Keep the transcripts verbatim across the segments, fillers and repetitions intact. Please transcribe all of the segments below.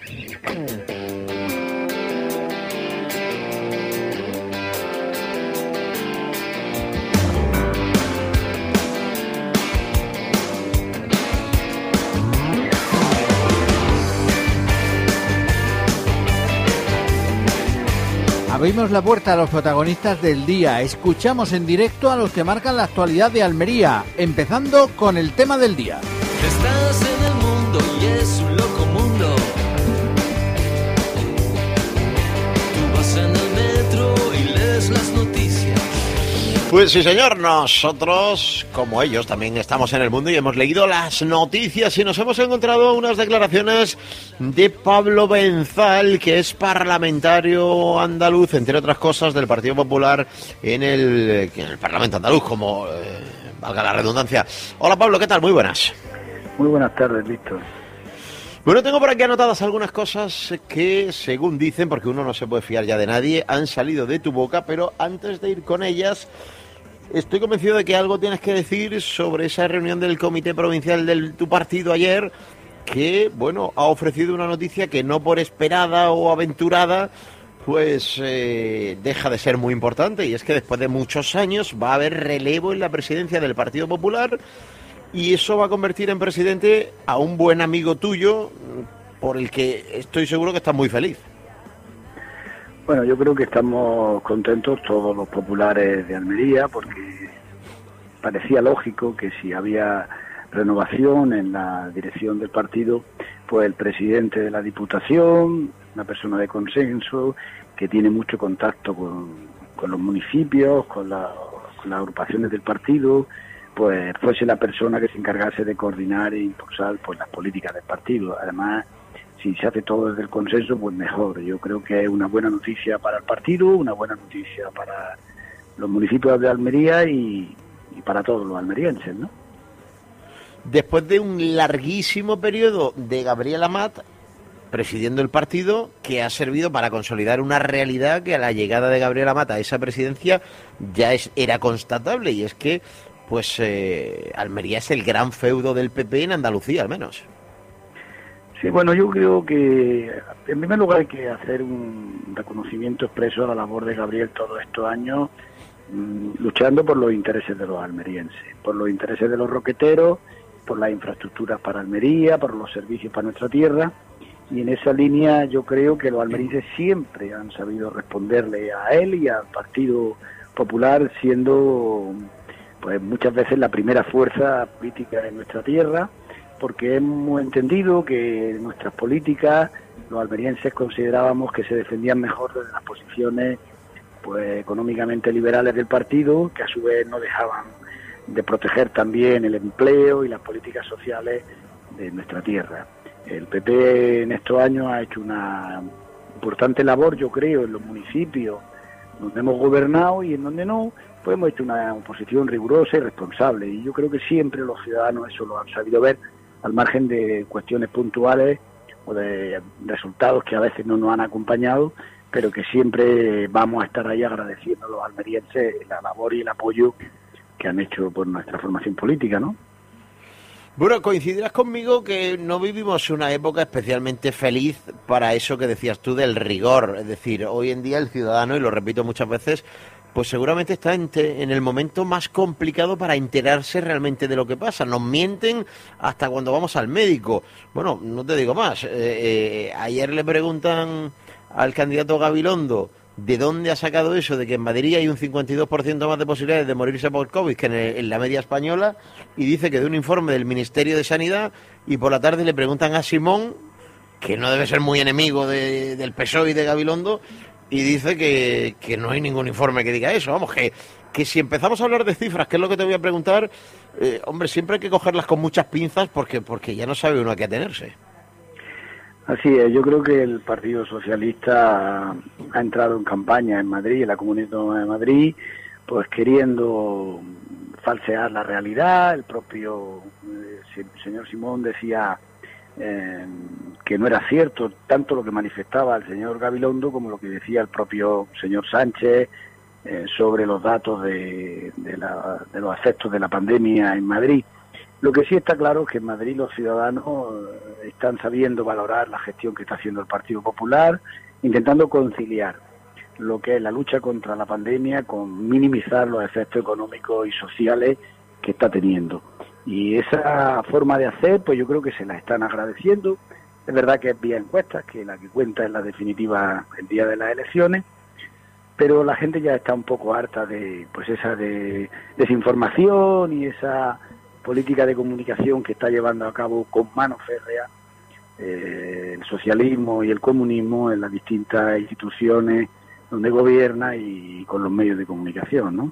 Abrimos la puerta a los protagonistas del día. Escuchamos en directo a los que marcan la actualidad de Almería, empezando con el tema del día. Estás en el mundo y es un loco mundo. Tú vas en el metro y lees las noticias. Pues sí, señor, nosotros, como ellos, también estamos en el mundo y hemos leído las noticias y nos hemos encontrado unas declaraciones de Pablo Benzal, que es parlamentario andaluz, entre otras cosas, del Partido Popular en el, en el Parlamento andaluz, como eh, valga la redundancia. Hola, Pablo, ¿qué tal? Muy buenas. Muy buenas tardes, Víctor. Bueno, tengo por aquí anotadas algunas cosas que, según dicen, porque uno no se puede fiar ya de nadie, han salido de tu boca, pero antes de ir con ellas, estoy convencido de que algo tienes que decir sobre esa reunión del Comité Provincial de tu partido ayer, que, bueno, ha ofrecido una noticia que no por esperada o aventurada, pues eh, deja de ser muy importante, y es que después de muchos años va a haber relevo en la presidencia del Partido Popular. Y eso va a convertir en presidente a un buen amigo tuyo, por el que estoy seguro que estás muy feliz. Bueno, yo creo que estamos contentos todos los populares de Almería, porque parecía lógico que si había renovación en la dirección del partido, pues el presidente de la Diputación, una persona de consenso, que tiene mucho contacto con, con los municipios, con, la, con las agrupaciones del partido, pues fuese la persona que se encargase de coordinar e impulsar pues las políticas del partido. Además, si se hace todo desde el consenso, pues mejor. Yo creo que es una buena noticia para el partido, una buena noticia para los municipios de Almería y, y para todos los almerienses, ¿no? Después de un larguísimo periodo de Gabriel Amat presidiendo el partido, que ha servido para consolidar una realidad que a la llegada de Gabriel Amat a esa presidencia ya es, era constatable, y es que pues eh, Almería es el gran feudo del P P en Andalucía, al menos. Sí, bueno, yo creo que en primer lugar hay que hacer un reconocimiento expreso a la labor de Gabriel todos estos años, mmm, luchando por los intereses de los almerienses, por los intereses de los roqueteros, por las infraestructuras para Almería, por los servicios para nuestra tierra, y en esa línea yo creo que los almerienses siempre han sabido responderle a él y al Partido Popular, siendo pues muchas veces la primera fuerza política de nuestra tierra, porque hemos entendido que en nuestras políticas los almerienses considerábamos que se defendían mejor desde las posiciones pues económicamente liberales del partido, que a su vez no dejaban de proteger también el empleo y las políticas sociales de nuestra tierra. El P P en estos años ha hecho una importante labor, yo creo, en los municipios donde hemos gobernado y en donde no, pues hemos hecho una oposición rigurosa y responsable, y yo creo que siempre los ciudadanos eso lo han sabido ver, al margen de cuestiones puntuales o de resultados que a veces no nos han acompañado, pero que siempre vamos a estar ahí agradeciendo a los almerienses la labor y el apoyo que han hecho por nuestra formación política, ¿no? Bueno, coincidirás conmigo que no vivimos una época especialmente feliz para eso que decías tú del rigor. Es decir, hoy en día el ciudadano, y lo repito muchas veces, pues seguramente está en, te, en el momento más complicado para enterarse realmente de lo que pasa. Nos mienten hasta cuando vamos al médico. Bueno, no te digo más. Eh, eh, ayer le preguntan al candidato Gabilondo de dónde ha sacado eso de que en Madrid hay un cincuenta y dos por ciento más de posibilidades de morirse por COVID que en, el, en la media española, y dice que de un informe del Ministerio de Sanidad, y por la tarde le preguntan a Simón, que no debe ser muy enemigo de, del P S O E y de Gabilondo, y dice que, que no hay ningún informe que diga eso. Vamos, que, que si empezamos a hablar de cifras, que es lo que te voy a preguntar, eh, hombre, siempre hay que cogerlas con muchas pinzas porque, porque ya no sabe uno a qué atenerse. Así es, yo creo que el Partido Socialista ha entrado en campaña en Madrid, en la Comunidad Autónoma de Madrid, pues queriendo falsear la realidad. El propio eh, señor Simón decía eh, que no era cierto tanto lo que manifestaba el señor Gabilondo como lo que decía el propio señor Sánchez eh, sobre los datos de, de, la, de los efectos de la pandemia en Madrid. Lo que sí está claro es que en Madrid los ciudadanos están sabiendo valorar la gestión que está haciendo el Partido Popular, intentando conciliar lo que es la lucha contra la pandemia con minimizar los efectos económicos y sociales que está teniendo. Y esa forma de hacer, pues yo creo que se la están agradeciendo. Es verdad que es vía encuestas, que la que cuenta es la definitiva el día de las elecciones, pero la gente ya está un poco harta de pues esa de desinformación y esa política de comunicación que está llevando a cabo con mano férrea eh, el socialismo y el comunismo en las distintas instituciones donde gobierna y con los medios de comunicación, ¿no?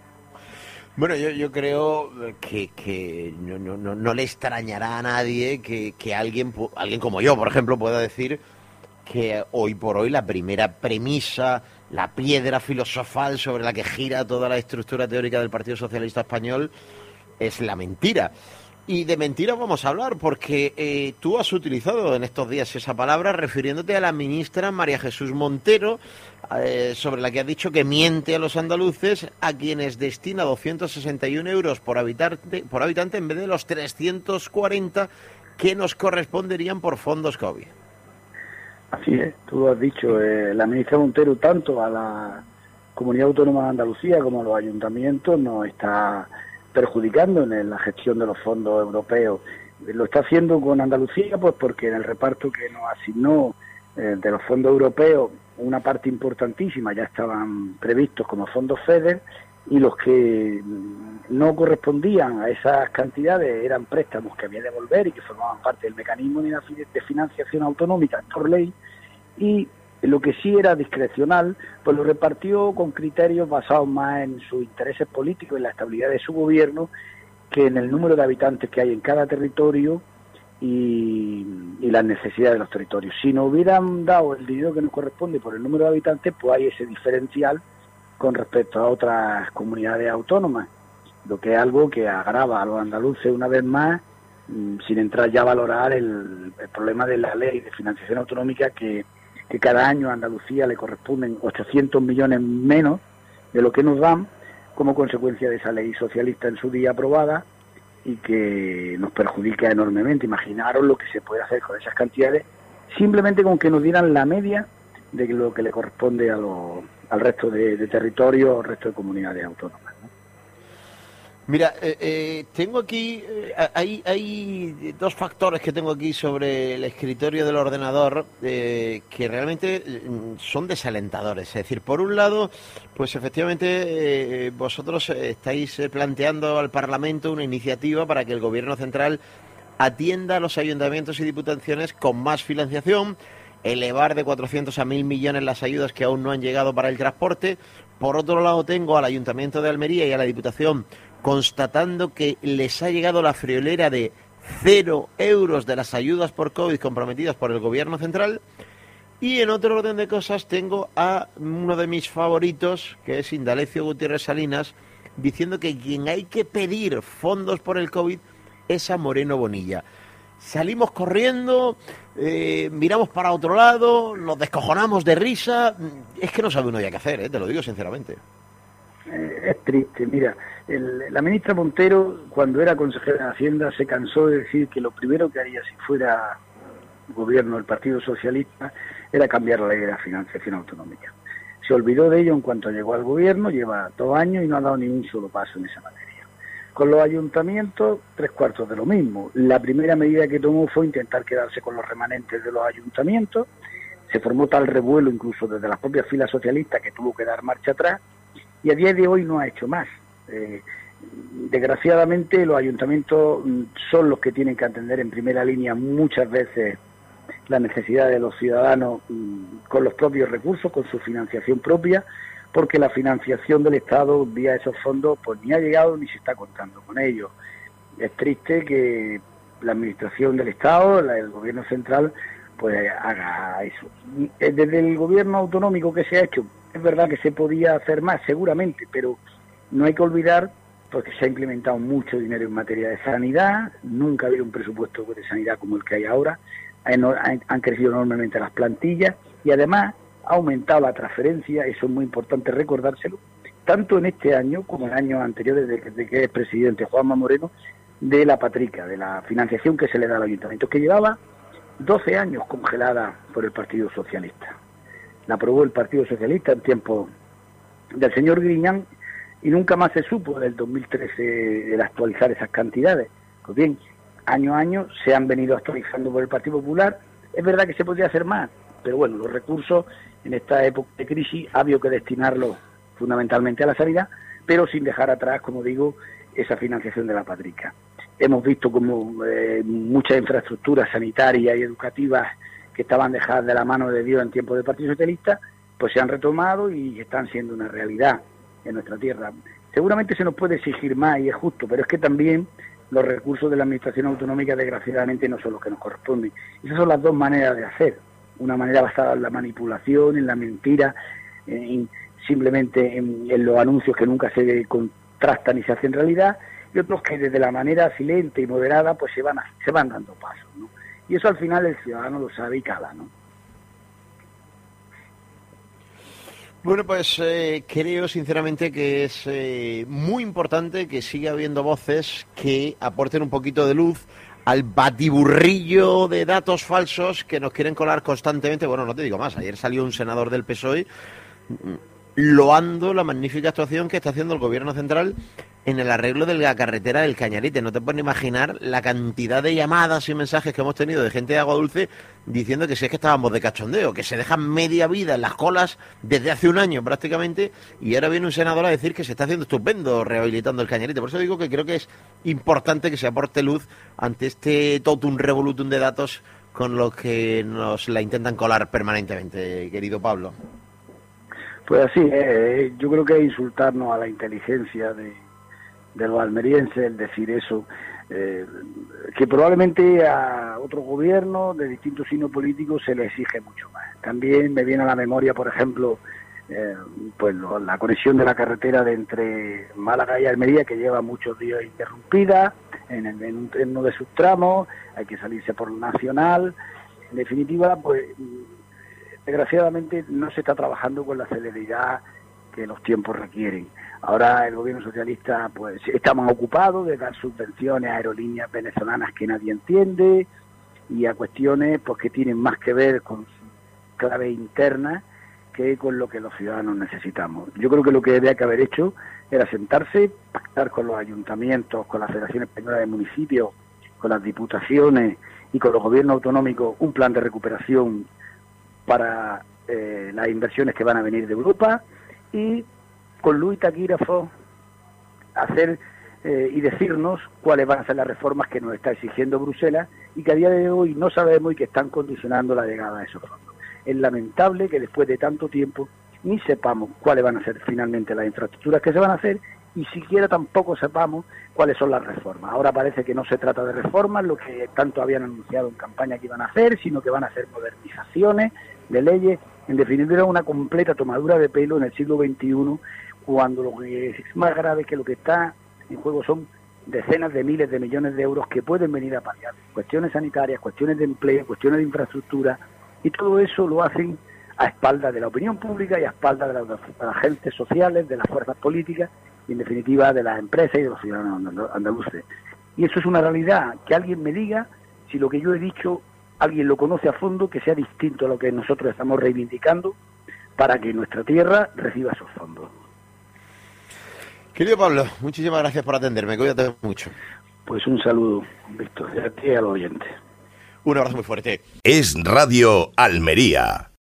Bueno, yo, yo creo que, que no, no, no le extrañará a nadie que, que alguien, alguien como yo, por ejemplo, pueda decir que hoy por hoy la primera premisa, la piedra filosofal sobre la que gira toda la estructura teórica del Partido Socialista Español es la mentira. Y de mentira vamos a hablar porque eh, tú has utilizado en estos días esa palabra refiriéndote a la ministra María Jesús Montero, eh, sobre la que has dicho que miente a los andaluces, a quienes destina doscientos sesenta y uno euros por habitante, por habitante en vez de los trescientos cuarenta que nos corresponderían por fondos COVID. Así es, tú lo has dicho, eh, la ministra Montero tanto a la Comunidad Autónoma de Andalucía como a los ayuntamientos nos está perjudicando en la gestión de los fondos europeos. Lo está haciendo con Andalucía, pues porque en el reparto que nos asignó eh, de los fondos europeos, una parte importantísima ya estaban previstos como fondos FEDER, y los que no correspondían a esas cantidades eran préstamos que había de devolver y que formaban parte del mecanismo de financiación autonómica por ley, y lo que sí era discrecional, pues lo repartió con criterios basados más en sus intereses políticos y la estabilidad de su gobierno que en el número de habitantes que hay en cada territorio y, y las necesidades de los territorios. Si nos hubieran dado el dinero que nos corresponde por el número de habitantes, pues hay ese diferencial con respecto a otras comunidades autónomas, lo que es algo que agrava a los andaluces una vez más, sin entrar ya a valorar el, el problema de la ley de financiación autonómica que que cada año a Andalucía le corresponden ochocientos millones menos de lo que nos dan como consecuencia de esa ley socialista en su día aprobada y que nos perjudica enormemente. Imaginaros lo que se puede hacer con esas cantidades simplemente con que nos dieran la media de lo que le corresponde a lo, al resto de, de territorios o al resto de comunidades autónomas, ¿no? Mira, eh, eh, tengo aquí, eh, hay, hay dos factores que tengo aquí sobre el escritorio del ordenador eh, que realmente son desalentadores. Es decir, por un lado, pues efectivamente eh, vosotros estáis planteando al Parlamento una iniciativa para que el Gobierno central atienda a los ayuntamientos y diputaciones con más financiación, elevar de cuatrocientos a mil millones las ayudas que aún no han llegado para el transporte. Por otro lado, tengo al Ayuntamiento de Almería y a la Diputación constatando que les ha llegado la friolera de cero euros de las ayudas por COVID comprometidas por el Gobierno central. Y en otro orden de cosas tengo a uno de mis favoritos, que es Indalecio Gutiérrez Salinas, diciendo que quien hay que pedir fondos por el COVID es a Moreno Bonilla. Salimos corriendo, eh, miramos para otro lado, nos descojonamos de risa. Es que no sabe uno ya qué hacer, ¿eh? Te lo digo sinceramente. Eh, es triste, mira, el, la ministra Montero, cuando era consejera de Hacienda, se cansó de decir que lo primero que haría si fuera gobierno del Partido Socialista era cambiar la ley de la financiación autonómica. Se olvidó de ello en cuanto llegó al gobierno, lleva dos años y no ha dado ni un solo paso en esa materia. Con los ayuntamientos, tres cuartos de lo mismo. La primera medida que tomó fue intentar quedarse con los remanentes de los ayuntamientos. Se formó tal revuelo incluso desde las propias filas socialistas que tuvo que dar marcha atrás, y a día de hoy no ha hecho más. Eh, desgraciadamente los ayuntamientos son los que tienen que atender en primera línea muchas veces las necesidades de los ciudadanos con los propios recursos, con su financiación propia, porque la financiación del Estado vía esos fondos pues ni ha llegado ni se está contando con ellos. Es triste que la administración del Estado, la, el gobierno central, pues haga eso. Desde el gobierno autonómico que se ha hecho, es verdad que se podía hacer más, seguramente, pero no hay que olvidar porque se ha implementado mucho dinero en materia de sanidad, nunca ha habido un presupuesto de sanidad como el que hay ahora, han, han crecido enormemente las plantillas y además ha aumentado la transferencia, eso es muy importante recordárselo, tanto en este año como en años anteriores, desde que es presidente Juanma Moreno, de la Patrica, de la financiación que se le da al ayuntamiento, que llevaba doce años congelada por el Partido Socialista. La aprobó el Partido Socialista en tiempo del señor Griñán y nunca más se supo del dos mil trece el actualizar esas cantidades. Pues bien, año a año se han venido actualizando por el Partido Popular. Es verdad que se podría hacer más, pero bueno, los recursos en esta época de crisis ha habido que destinarlos fundamentalmente a la sanidad, pero sin dejar atrás, como digo, esa financiación de la Patrica. Hemos visto como eh, muchas infraestructuras sanitarias y educativas que estaban dejadas de la mano de Dios en tiempos del Partido Socialista, pues se han retomado y están siendo una realidad en nuestra tierra. Seguramente se nos puede exigir más y es justo, pero es que también los recursos de la Administración Autonómica desgraciadamente no son los que nos corresponden. Esas son las dos maneras de hacer. Una manera basada en la manipulación, en la mentira, en, simplemente en, en los anuncios que nunca se contrastan ni se hacen realidad, y otros que desde la manera silente y moderada pues se van a, se van dando pasos, ¿no? Y eso al final el ciudadano lo sabe y cala, ¿no? Bueno, pues eh, creo sinceramente que es eh, muy importante que siga habiendo voces que aporten un poquito de luz al batiburrillo de datos falsos que nos quieren colar constantemente. Bueno, no te digo más, ayer salió un senador del P S O E loando la magnífica actuación que está haciendo el gobierno central en el arreglo de la carretera del Cañarite. No te puedes imaginar la cantidad de llamadas y mensajes que hemos tenido de gente de Agua Dulce diciendo que si es que estábamos de cachondeo, que se dejan media vida en las colas desde hace un año prácticamente, y ahora viene un senador a decir que se está haciendo estupendo rehabilitando el Cañarite. Por eso digo que creo que es importante que se aporte luz ante este totum revolutum de datos con los que nos la intentan colar permanentemente, querido Pablo. Pues así, eh, yo creo que es insultarnos a la inteligencia de, de los almerienses el decir eso, eh, que probablemente a otros gobiernos de distintos signos políticos se les exige mucho más. También me viene a la memoria, por ejemplo, eh, pues lo, la conexión de la carretera de entre Málaga y Almería, que lleva muchos días interrumpida en, en, en, un, en uno de sus tramos, hay que salirse por Nacional. En definitiva, pues desgraciadamente no se está trabajando con la celeridad que los tiempos requieren. Ahora el gobierno socialista pues está más ocupado de dar subvenciones a aerolíneas venezolanas que nadie entiende y a cuestiones pues que tienen más que ver con su clave interna que con lo que los ciudadanos necesitamos. Yo creo que lo que había que haber hecho era sentarse, pactar con los ayuntamientos, con la Federación Española de Municipios, con las diputaciones y con los gobiernos autonómicos un plan de recuperación para eh, las inversiones que van a venir de Europa y con luz y taquígrafo hacer eh, y decirnos cuáles van a ser las reformas que nos está exigiendo Bruselas y que a día de hoy no sabemos y que están condicionando la llegada de esos fondos. Es lamentable que después de tanto tiempo ni sepamos cuáles van a ser finalmente las infraestructuras que se van a hacer y siquiera tampoco sepamos cuáles son las reformas. Ahora parece que no se trata de reformas, lo que tanto habían anunciado en campaña que iban a hacer, sino que van a ser modernizaciones de leyes. En definitiva, una completa tomadura de pelo en el siglo veintiuno, cuando lo que es más grave es que lo que está en juego son decenas de miles de millones de euros que pueden venir a paliar cuestiones sanitarias, cuestiones de empleo, cuestiones de infraestructura, y todo eso lo hacen a espaldas de la opinión pública y a espaldas de las, de las agentes sociales, de las fuerzas políticas y en definitiva de las empresas y de los ciudadanos andaluces. Y eso es una realidad. Que alguien me diga si lo que yo he dicho alguien lo conoce a fondo, que sea distinto a lo que nosotros estamos reivindicando para que nuestra tierra reciba esos fondos. Querido Pablo, muchísimas gracias por atenderme, cuídate mucho. Pues un saludo, Víctor, a ti y a los oyentes. Un abrazo muy fuerte. Es Radio Almería.